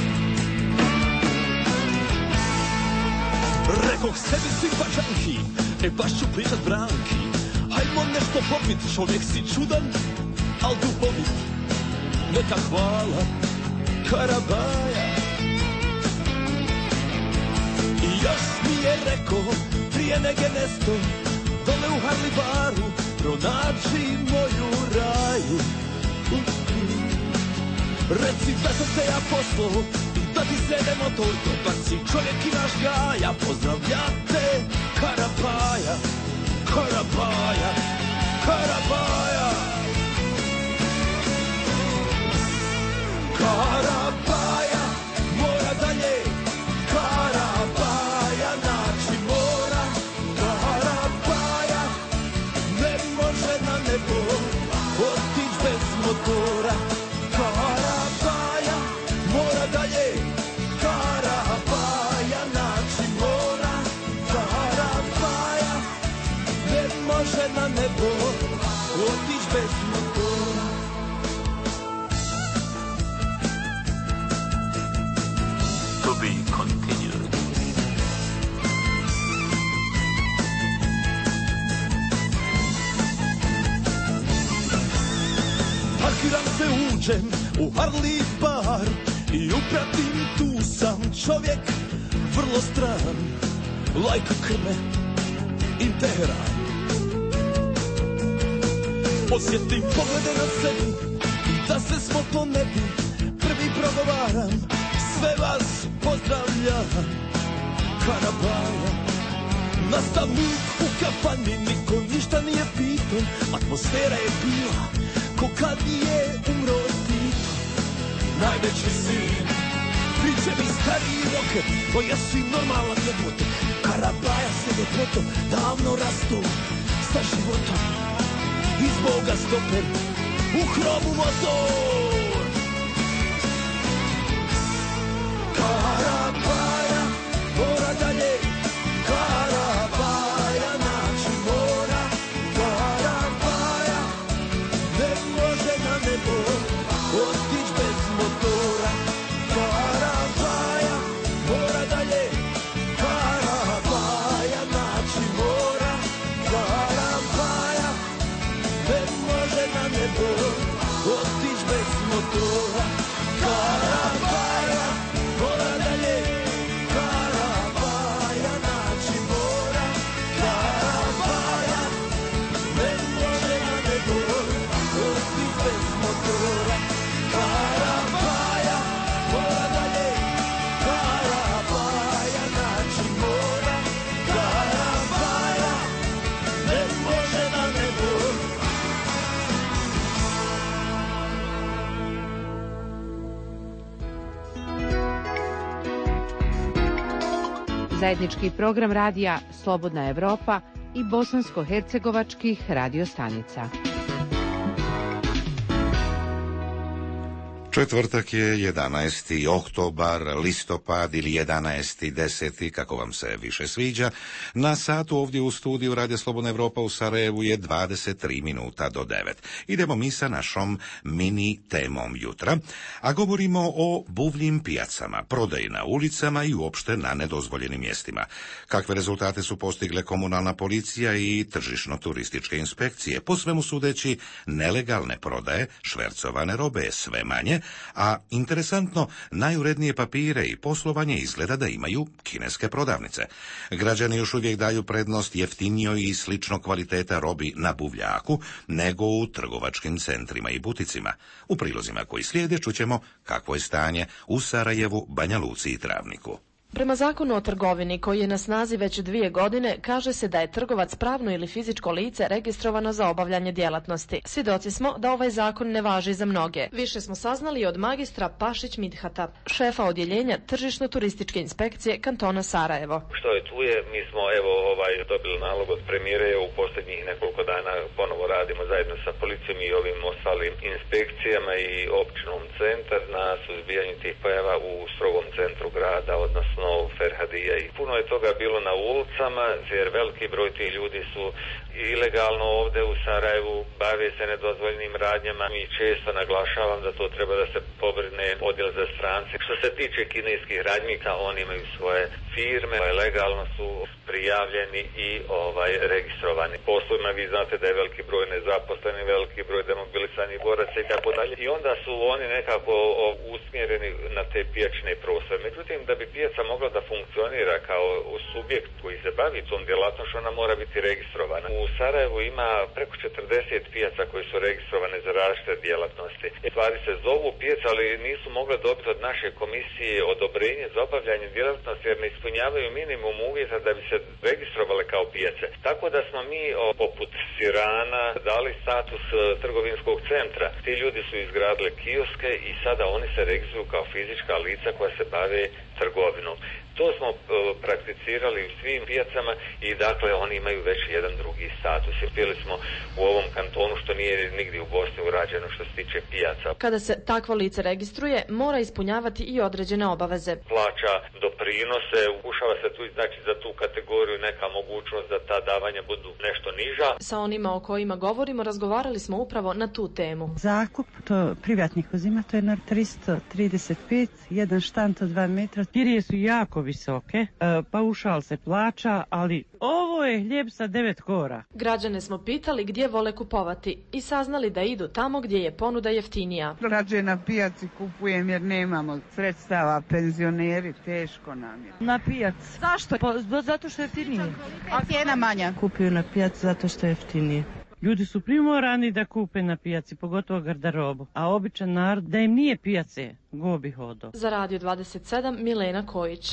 Rekoh sebi si bačanki, e baš ću pričat Branki, hajmo nešto popit, čovjek si čudan, al duhovit, neka hvala, Karabaja. I još mi je rekao, prije nege nesto, dole u Harli baru, pronađi moju raju. Reci da sam te ja poslao i da ti sede motor, dobar si čovjek i naš gaja, pozdravljate Karabaja, Karabaja, Karabaja. Karabaja, mora dalje, Karabaja, naći mora, Karabaja, ne može na nebo otić bez motora. Karabaja, mora dalje, Karabaja, naći mora, Karabaja, ne može na nebo otić bez motora. To be continued. Parkiram se, uđem u Harli bar i upratim tu sam čovjek, vrlo stran, lajka krme i Teheran. Osjetim poglede na sebi, da se smo po nebi, prvi progovaram, sve vas pozdravljam. Karabaja, nastav muk u kafani, niko ništa nije pitao, atmosfera je bila ko kad je umro Tito. Najveći sin, priče mi stariji roker, o jesi normalan jebote. Karabaja se ljepoto, davno rastu sa životom. Iz Boga stoper, u hromu motor. Karabaja, mora dalje, Karabaja, naći mora. Karabaja, ne može na nebo otić bez motora. Karabaja, mora dalje, Karabaja, naći mora. Karabaja, ne može na nebo otić bez motora. Karabaja, mora dalje, Karabaja, naći mora. Karabaja, ne može na nebo otić bez motora. Karabaja, mora dalje, Karabaja, naći mora. Karabaja, ne može na nebo. Zajednički program radija Slobodna Evropa i bosansko-hercegovačkih radiostanica. Četvrtak je jedanaesti oktobar, listopad ili jedanaesti deseti, kako vam se više sviđa. Na satu ovdje u studiju Radija Slobodna Evropa u Sarajevu je dvadeset tri minuta do devet. Idemo mi sa našom mini temom jutra, a govorimo o buvljim pijacama, prodaji na ulicama i uopšte na nedozvoljenim mjestima. Kakve rezultate su postigle komunalna policija i tržišno-turističke inspekcije? Po svemu sudeći, nelegalne prodaje, švercovane robe je sve manje, a interesantno, najurednije papire i poslovanje izgleda da imaju kineske prodavnice. Građani još uvijek daju prednost jeftinijoj i slično kvaliteta robi na buvljaku nego u trgovačkim centrima i buticima. U prilozima koji slijede čućemo kakvo je stanje u Sarajevu, Banja Luci i Travniku. Prema zakonu o trgovini, koji je na snazi već dvije godine, kaže se da je trgovac pravno ili fizičko lice registrovano za obavljanje djelatnosti. Svjedoci smo da ovaj zakon ne važi za mnoge. Više smo saznali od magistra Pašić Midhata, šefa odjeljenja tržišno-turističke inspekcije kantona Sarajevo. Što je tu je, mi smo evo ovaj dobili nalog od premijere, u posljednjih nekoliko dana ponovo radimo zajedno sa policijom i ovim ostalim inspekcijama i općinom centar na suzbijanju tih pojava u strogom centru grada, odnosno Ferhadija. I puno je toga bilo na ulicama, jer veliki broj tih ljudi su ilegalno ovdje u Sarajevu, bave se nedozvoljenim radnjama i često naglašavam da to treba da se pobrine odjel za strance. Što se tiče kineskih radnika, oni imaju svoje firme, legalno su prijavljeni i ovaj registrovani poslovima. Vi znate da je veliki broj nezaposlenih, veliki broj demobilisanih boraca i tako dalje. I onda su oni nekako usmjereni na te pijačne prostore. Međutim, da bi pijaca mogla da funkcionira kao subjekt koji se bavi tom djelatnošću, ona mora biti registrovana. U Sarajevu ima preko četrdeset pijaca koji su registrovane za različite djelatnosti. Stvari se zovu pijaca, ali nisu mogle dobiti od naše komisije odobrenje za obavljanje djelatnosti jer ne ispunjavaju minimum uvjeta da bi se registrovale kao pijace. Tako da smo mi o, poput Sirana dali status trgovinskog centra. Ti ljudi su izgradili kioske i sada oni se registruju kao fizička lica koja se bave trgovinom. To smo uh, prakticirali u svim pijacama i dakle oni imaju već jedan drugi status. I bili smo u ovom kantonu što nije nigdje u Bosni urađeno što se tiče pijaca. Kada se takvo lice registruje, mora ispunjavati i određene obaveze. Plaća doprinose, ukušava se tu znači za tu kategoriju neka mogućnost da ta davanja budu nešto niža. Sa onima o kojima govorimo razgovarali smo upravo na tu temu. Zakup, to privatnik uzima, to je na tristo trideset pet, jedan štand od dva metra, Kirije su jako visoke, e, paušal se plaća, ali ovo je hljeb sa devet kora. Građane smo pitali gdje vole kupovati i saznali da idu tamo gdje je ponuda jeftinija. Rađe na pijaci kupujem jer nemamo sredstava, penzioneri, teško nam je. Na pijac. Zašto? Pa, zato što je jeftinije. A cijena manja? Kupuju na pijac zato što je jeftinije. Ljudi su primorani da kupe na pijaci, pogotovo garderobu, a običan narod da im nije pijace, go bi hodo. Za Radio dvadeset sedam, Milena Kojić.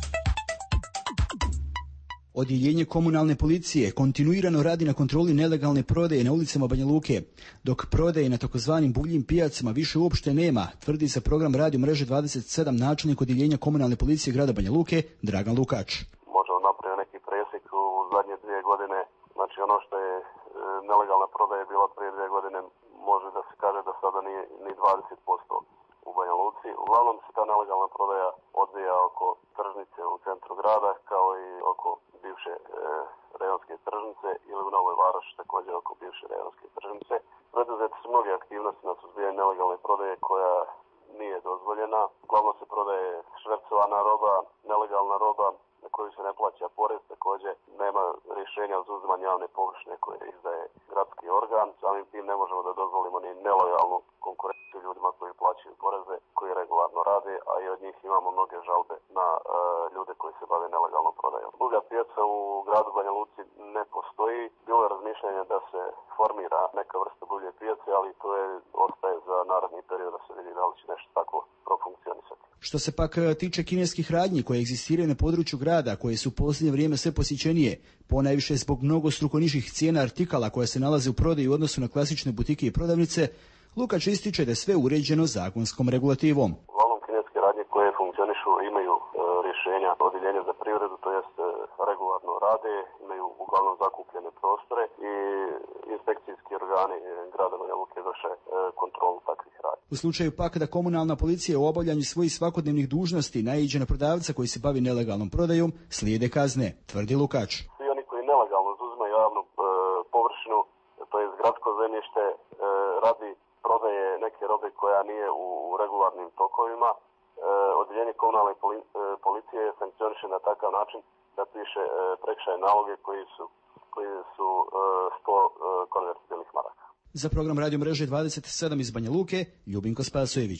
Odjeljenje komunalne policije kontinuirano radi na kontroli nelegalne prodaje na ulicama Banja Luke, dok prodaje na takozvanim buvljim pijacama više uopšte nema, tvrdi za program Radio mreže dvadeset sedam načelnik odjeljenja komunalne policije grada Banja Luke, Dragan Lukač. Možemo napraviti neki presjek u zadnje dvije godine, znači ono što je nelegalna prodaja je bila prije dvije godine, može da se kaže da sada nije ni dvadeset posto u Banja Luci. Uglavnom se ta nelegalna prodaja odvija oko tržnice u centru grada, kao i oko bivše e, rejonske tržnice ili u Novoj Varoši također oko bivše rejonske tržnice. Preduzete su mnoge aktivnosti na suzbijanju nelegalne prodaje koja nije dozvoljena. Uglavnom se prodaje švercovana roba, nelegalna roba na koju se ne plaća porez, također nema rješenja za uzimanje javne površine koje izdaje gradski organ. Samim tim ne možemo da dozvolimo ni nelojalnu konkurenciju ljudima koji plaćaju poreze, koji regularno rade, a i od njih imamo mnoge žalbe na uh, ljude koji se bave nelegalnom prodajom. Druga pijaca u gradu Banja Luci ne postoji. Bilo je razmišljanje da se formira neka vrsta buvlje pijace, ali to je ostaje za naredni period da se vidi da li će nešto tako profunkcionisati. Što se pak tiče kineskih radnji koje egzistiraju na području grada, koje su u posljednje vrijeme sve posjećenije, ponajviše zbog mnogostruko nižih cijena artikala koje se nalaze u prodaji u odnosu na klasične butike i prodavnice, Lukač ističe da je sve uređeno zakonskom regulativom. Uglavnom kineske radnje koje funkcionišu imaju e, rješenja odjeljenja za privredu, to jest e, regularno rade, imaju uglavnom zakupljene prostore i inspekcijski organi grada Banja Luke vrše e, kontrolu takvih radnji. U slučaju pak da komunalna policija u obavljanju svojih svakodnevnih dužnosti naiđe na prodavca koji se bavi nelegalnom prodajom, slijede kazne, tvrdi Lukač. Svi oni koji nelegalno uzimaju javnu e, površinu, to je gradsko zemljište, e, radi prodaje neke robe koja nije u regularnim tokovima, e, odjeljenje komunalne poli, e, policije sankcioniše na takav način da piše e, prekršajne naloge koji su, koji su e, sto e, konvertibilnih maraka. Za program Radio mreže dvadeset sedam iz Banja Luke, Ljubinko Spasojević.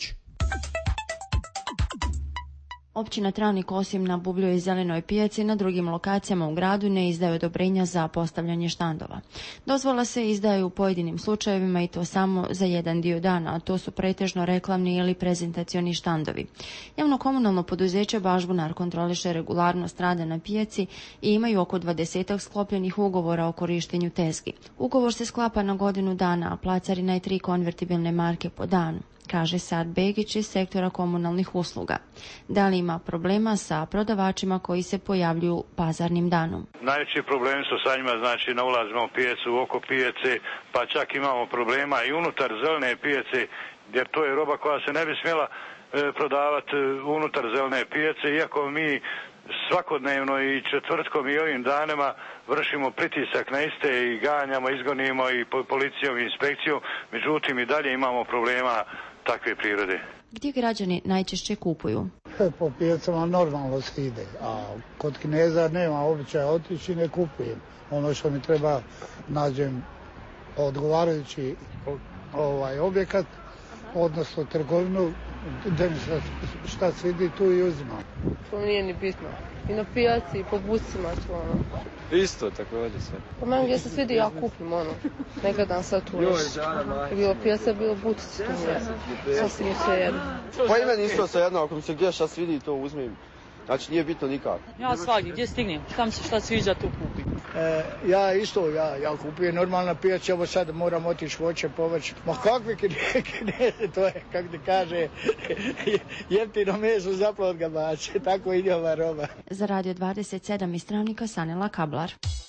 Općina Travnik osim na Bubljoj i Zelenoj pijaci na drugim lokacijama u gradu ne izdaje odobrenja za postavljanje štandova. Dozvola se izdaju u pojedinim slučajevima i to samo za jedan dio dana, a to su pretežno reklamni ili prezentacioni štandovi. Javno komunalno poduzeće Bažbunar kontroliše regularnost rada na pijaci i imaju oko dvadesetak sklopljenih ugovora o korištenju tezgi. Ugovor se sklapa na godinu dana, a placarina je tri konvertibilne marke po danu, kaže Sad Begić iz sektora komunalnih usluga. Da li ima problema sa prodavačima koji se pojavljuju pazarnim danom? Najveći problemi su sa njima, znači na ulazima u pijecu, oko pijece, pa čak imamo problema i unutar zelene pijece, jer to je roba koja se ne bi smjela e, prodavati unutar zelene pijece, iako mi svakodnevno i četvrtkom i ovim danima vršimo pritisak na iste i ganjamo, izgonimo i policijom i inspekcijom, međutim i dalje imamo problema takve prirode. Gdje građani najčešće kupuju? Po pijacama normalno se ide, a kod Kineza nema običaja otići i ne kupujem. Ono što mi treba, nađem odgovarajući ovaj objekat, odnosno trgovinu, gdje mi šta se vidi tu i uzimam. To nije ni bitno. I na pijaci, i po busima ću ono. Isto, također sve. Po meni gdje se svidi ja kupim ono. Ne gledam sad tu nešto. Je bilo pijaca, je bilo butici, to mi je sasvim sve jedno. Pa i meni isto sve jedno, ako mi se gdje šta svidi to uzmem. Znači nije bitno nikako. Ja svaki, gdje stignem, tam se šta sviđa tu kupim. E, ja isto, ja, ja kupujem normalna pijaca, evo sad moram otići voće, povrće. Ma kakve Kineze, to je, kako ti kaže, jeftino meso zapravo od gabače, tako ide ova roba. Za Radio dvadeset sedam iz Travnika Sanela Kablar.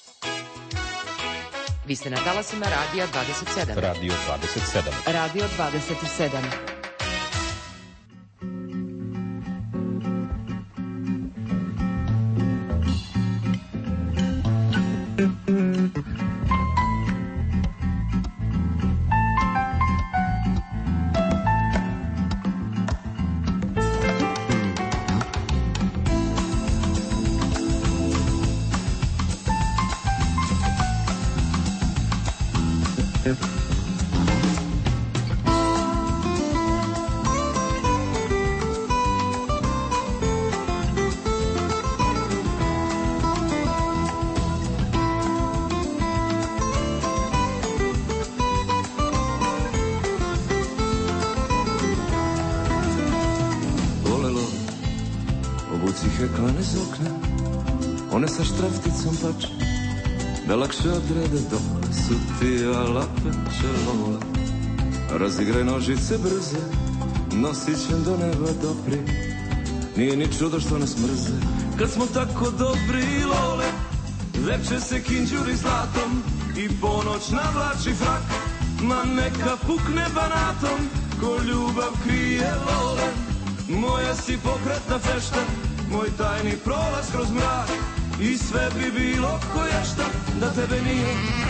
Vi ste na talasima Radija dvadeset sedam. Radio dvadeset sedam. Radio dvadeset sedam. Heklane iz okna, one sa štrafticom pače, da lakše odrede dok su ti alapeće lola. Razigraj nožice brze, nosićem do neba dopri, nije ni čudo što nas mrze, kad smo tako dobri lole. Veče se kinđuri zlatom i ponoć navlači frak, ma neka pukne banatom, ko ljubav krije lole. Moja si pokretna fešta, moj tajni prolaz kroz mrak, i sve bi bilo koješta da tebe nije.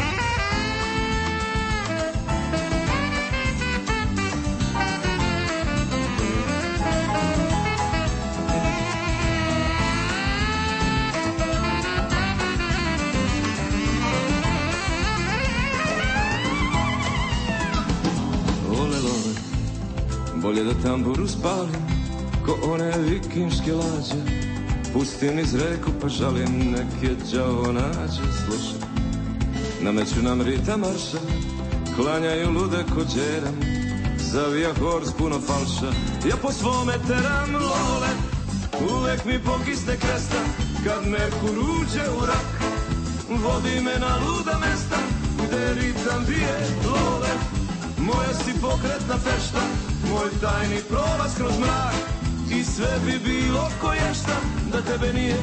Ole lole, bolje da tamburu spalim ko one vikinške lađe, pustim iz reku pa žalim neke đavo nađe. Slušaj, nameću nam rita marša, klanjaju lude ko đeram, zavija hor s puno falša, ja po svome teram lole. Uvek mi pokisne kresta kad Merkur uđe u rak, vodi me na luda mesta gde ritam bije lole. Moja si pokretna fešta, moj tajni prolaz kroz mrak, i sve bi bilo koješta da tebe nije.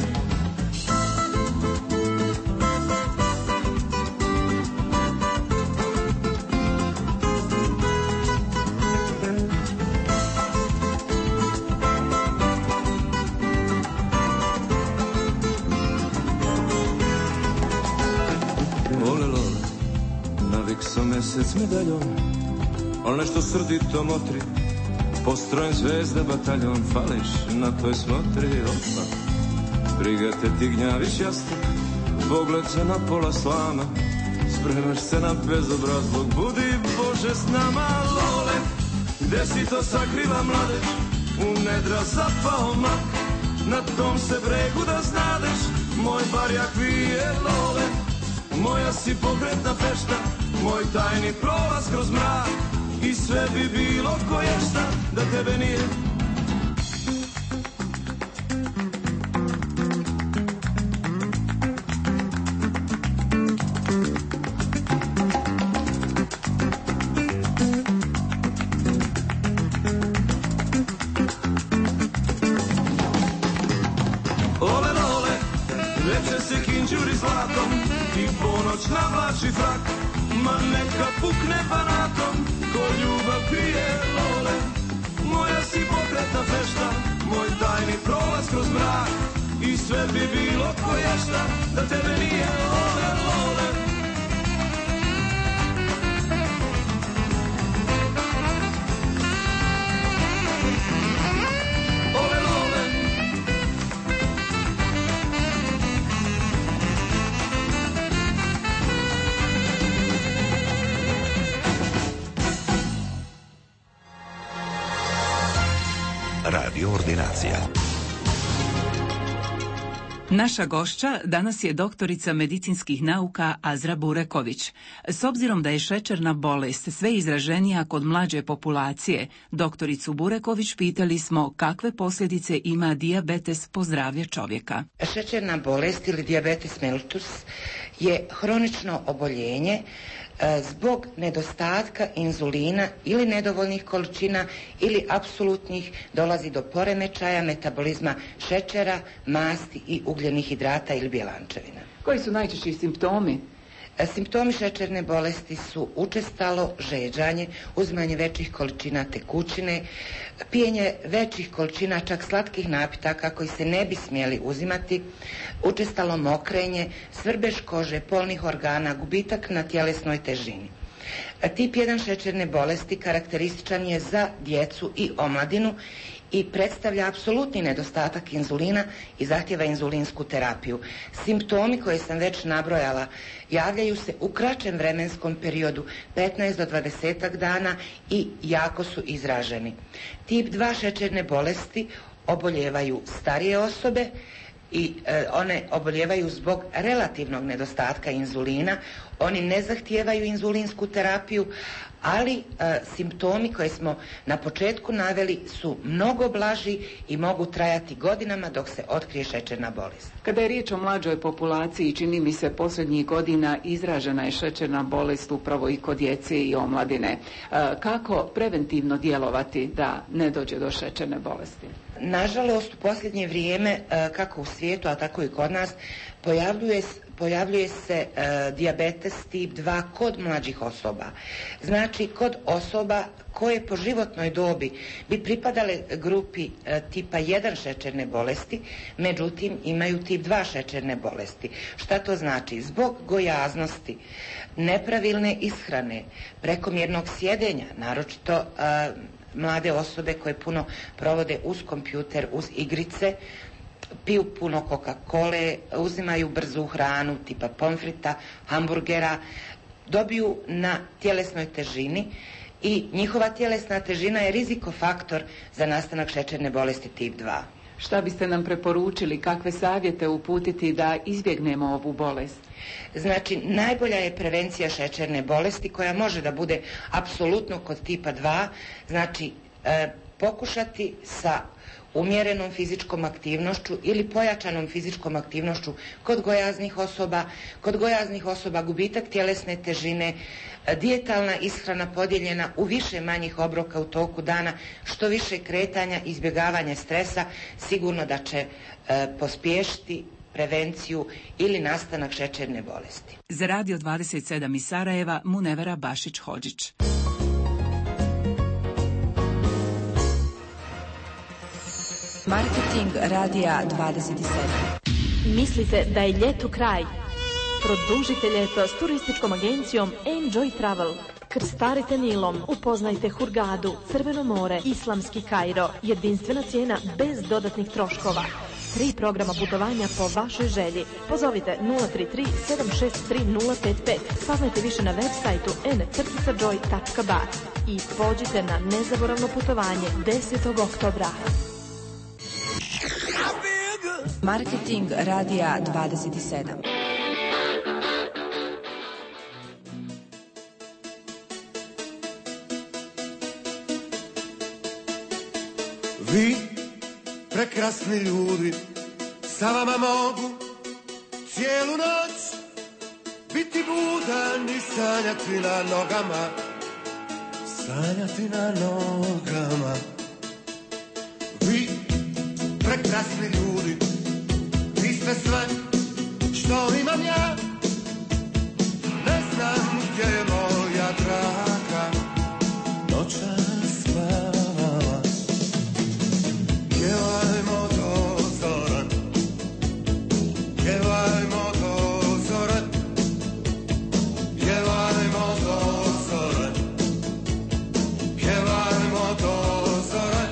Ole lole, navik sam mesec medaljon, al nešto srdito motri, postrojen zvezda bataljon, fališ na toj smotri, opa. Briga te ti gnjaviš jastuk, pogled se na pola slama, spremaš se na bezobrazlog, budi Bože s nama lole. Gde si to sakriva mladeć, u nedra zapao mak, na tom se bregu da znadeš, moj barjak vije lole. Moja si pokretna fešta, moj tajni prolaz kroz mrak, i sve bi bilo koješta da tebe nije. Ole lole, veče se kinđuri zlatom i ponoć navlači frak, ma neka pukne banatom, ko ljubav krije lole. Moja si pokretna fešta, moj tajni prolaz kroz mrak, i sve bi bilo koješta da tebe nije lole, lole. Ole lole. Radio Ordinacija. Naša gošća danas je doktorica medicinskih nauka Azra Bureković. S obzirom da je šećerna bolest sve izraženija kod mlađe populacije, doktoricu Bureković pitali smo kakve posljedice ima dijabetes po zdravlje čovjeka. Šećerna bolest ili dijabetes mellitus je hronično oboljenje zbog nedostatka inzulina ili nedovoljnih količina ili apsolutnih dolazi do poremećaja metabolizma šećera, masti i ugljenih hidrata ili bjelančevina. Koji su najčešći simptomi? Simptomi šećerne bolesti su učestalo žeđanje, uzimanje većih količina tekućine, pijenje većih količina čak slatkih napitaka koji se ne bi smjeli uzimati, učestalo mokrenje, svrbež kože, polnih organa, gubitak na tjelesnoj težini. Tip jedan šećerne bolesti karakterističan je za djecu i omladinu i predstavlja apsolutni nedostatak inzulina i zahtjeva inzulinsku terapiju. Simptomi koje sam već nabrojala javljaju se u kraćem vremenskom periodu, petnaest do dvadeset dana, i jako su izraženi. Tip dva šećerne bolesti oboljevaju starije osobe i e, one oboljevaju zbog relativnog nedostatka inzulina. Oni ne zahtijevaju inzulinsku terapiju, ali e, simptomi koje smo na početku naveli su mnogo blaži i mogu trajati godinama dok se otkrije šećerna bolest. Kada je riječ o mlađoj populaciji, čini mi se posljednjih godina izražena je šećerna bolest upravo i kod djece i omladine. E, kako preventivno djelovati da ne dođe do šećerne bolesti? Nažalost, u posljednje vrijeme, e, kako u svijetu, a tako i kod nas, pojavljuje pojavljuje se e, dijabetes tip dva kod mlađih osoba. Znači, kod osoba koje po životnoj dobi bi pripadale grupi e, tipa jedan šećerne bolesti, međutim imaju tip dva šećerne bolesti. Šta to znači? Zbog gojaznosti, nepravilne ishrane, prekomjernog sjedenja, naročito e, mlade osobe koje puno provode uz kompjuter, uz igrice, piju puno Coca-Cole, uzimaju brzu hranu tipa pomfrita, hamburgera, dobiju na tjelesnoj težini i njihova tjelesna težina je rizikofaktor za nastanak šećerne bolesti tip dva. Šta biste nam preporučili, kakve savjete uputiti da izbjegnemo ovu bolest? Znači, najbolja je prevencija šećerne bolesti koja može da bude apsolutno kod tipa dva, znači e, pokušati sa umjerenom fizičkom aktivnošću ili pojačanom fizičkom aktivnošću kod gojaznih osoba, kod gojaznih osoba gubitak tjelesne težine, dijetalna ishrana podijeljena u više manjih obroka u toku dana, što više kretanja, izbjegavanje stresa, sigurno da će e, pospješiti prevenciju ili nastanak šećerne bolesti. Za Radio dvadeset sedam iz Sarajeva, Munevera Bašić-Hodžić. Marketing Radija dvadeset sedam. Mislite da je ljetu kraj? Produžite ljeto s turističkom agencijom Enjoy Travel. Krstarite Nilom, upoznajte Hurgadu, Crveno more, Islamski Kairo, jedinstvena cijena bez dodatnih troškova. Tri programa putovanja po vašoj želji. Pozovite nula tri tri sedam šest tri nula pet pet. Saznajte više na web sajtu en crtica joy tačka bar i pođite na nezaboravno putovanje desetog oktobra. Marketing Radija dvadeset sedam. Vi, prekrasni ljudi, sa vama mogu cijelu noć biti budan i sanjati na nogama, sanjati na nogama. Vi, prekrasni ljudi, vi ste sve što imam ja, ne znam gdje je moja draga noćas spavala. Pjevajmo do zora, pjevajmo do zora, pjevajmo do zora, pjevajmo do zora.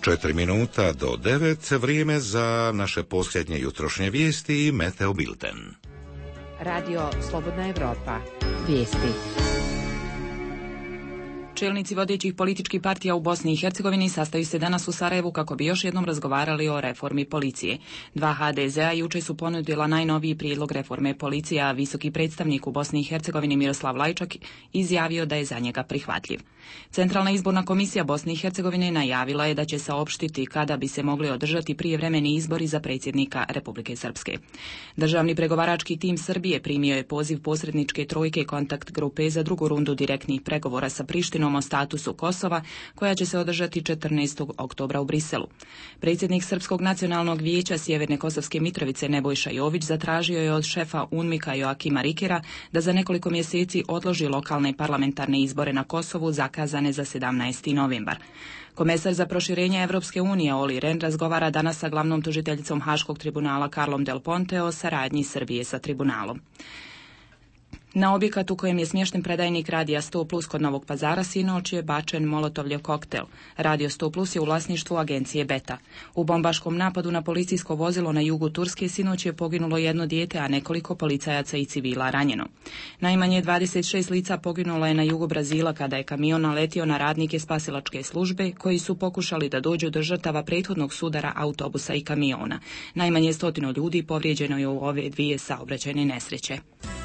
Četiri minuta do devet, vrijeme za naše posljednje jutrošnje vijesti i Meteo Bilten. Radio Slobodna Evropa. Vijesti. Čelnici vodećih političkih partija u Bosni i Hercegovini sastaju se danas u Sarajevu kako bi još jednom razgovarali o reformi policije. Dva ha de zea juče su ponudila najnoviji prijedlog reforme policije, a visoki predstavnik u Bosni i Hercegovini Miroslav Lajčak izjavio da je za njega prihvatljiv. Centralna izborna komisija Bosne i Hercegovine najavila je da će saopštiti kada bi se mogli održati prijevremeni izbori za predsjednika Republike Srpske. Državni pregovarački tim Srbije primio je poziv posredničke trojke kontakt grupe za drugu rundu direktnih pregovora sa Prištinom o statusu Kosova, koja će se održati četrnaestog oktobra u Briselu. Predsjednik Srpskog nacionalnog vijeća Sjeverne Kosovske Mitrovice Nebojša Jović zatražio je od šefa UNMIK-a Joakima Rikera da za nekoliko mjeseci odloži lokalne parlamentarne izbore na Kosovu zakazane za sedamnaesti novembar. Komesar za proširenje Evropske unije Oli Rehn razgovara danas sa glavnom tužiteljicom Haškog tribunala Karlom Del Ponte o saradnji Srbije sa tribunalom. Na objekat u kojem je smješten predajnik Radija sto plus kod Novog Pazara sinoć je bačen molotovljev koktel. Radio sto plus je u vlasništvu agencije Beta. U bombaškom napadu na policijsko vozilo na jugu Turske sinoć je poginulo jedno dijete, a nekoliko policajaca i civila ranjeno. Najmanje dvadeset šest lica poginulo je na jugu Brazila kada je kamion naletio na radnike spasilačke službe koji su pokušali da dođu do žrtava prethodnog sudara autobusa i kamiona. Najmanje stotinu ljudi povrijeđeno je u ove dvije saobraćajne nesreće.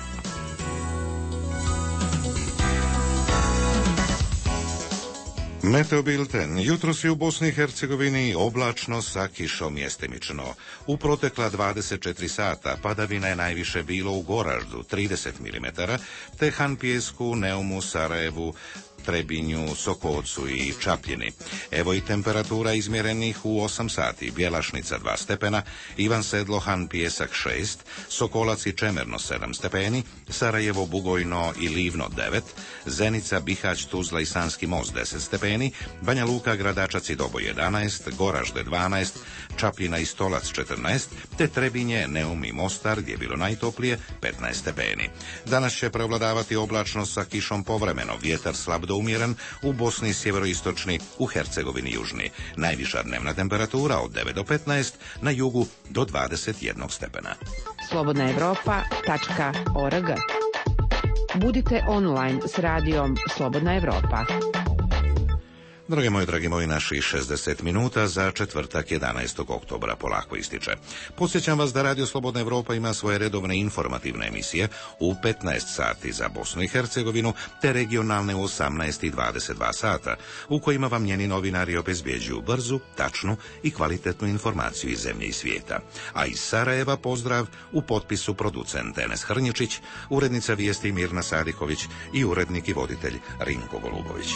Meteo Bilten. Jutros je u Bosni i Hercegovini oblačno sa kišom mjestimično. U protekla dvadeset četiri sata padavina je najviše bilo u Goraždu trideset milimetara, te Hanpijesku, Neumu, Sarajevu, Trebinju, Sokocu i Čapljini. Evo i temperatura izmjerenih u osam sati. Bjelašnica dva stepena, Ivan Sedlo, Han Pijesak šest, Sokolac i Čemerno sedam stepeni, Sarajevo, Bugojno i Livno devet, Zenica, Bihać, Tuzla i Sanski Most deset stepeni, Banja Luka, Gradačac i Doboj jedanaest, Goražde dvanaest, Čapljina i Stolac četrnaest, te Trebinje, Neum i Mostar, gdje je bilo najtoplije, petnaest stepeni. Danas će prevladavati oblačno sa kišom povremeno, vjetar slab do umjeren, u Bosni sjeveroistočni, u Hercegovini južni. Najviša dnevna temperatura od devet do petnaest, na jugu do dvadeset jedan stepena. Slobodna Evropa tačka org. Budite online s radijom Slobodna Evropa. Drage moji, dragi moji, naši šezdeset minuta za četvrtak jedanaestog oktobra polako ističe. Podsjećam vas da Radio Slobodna Evropa ima svoje redovne informativne emisije u petnaest sati za Bosnu i Hercegovinu, te regionalne u osamnaest i dvadeset dva sata, u kojima vam njeni novinari obezbjeđuju brzu, tačnu i kvalitetnu informaciju iz zemlje i svijeta. A iz Sarajeva pozdrav u potpisu producent Enes Hrnjičić, urednica vijesti Mirna Sadiković i urednik i voditelj Rinko Golubović.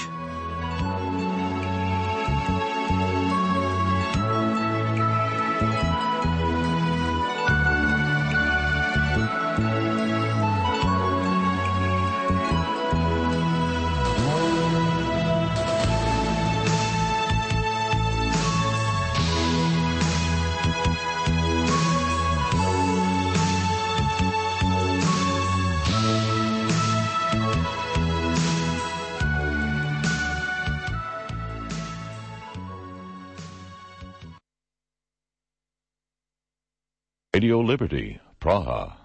Radio Liberty, Praha.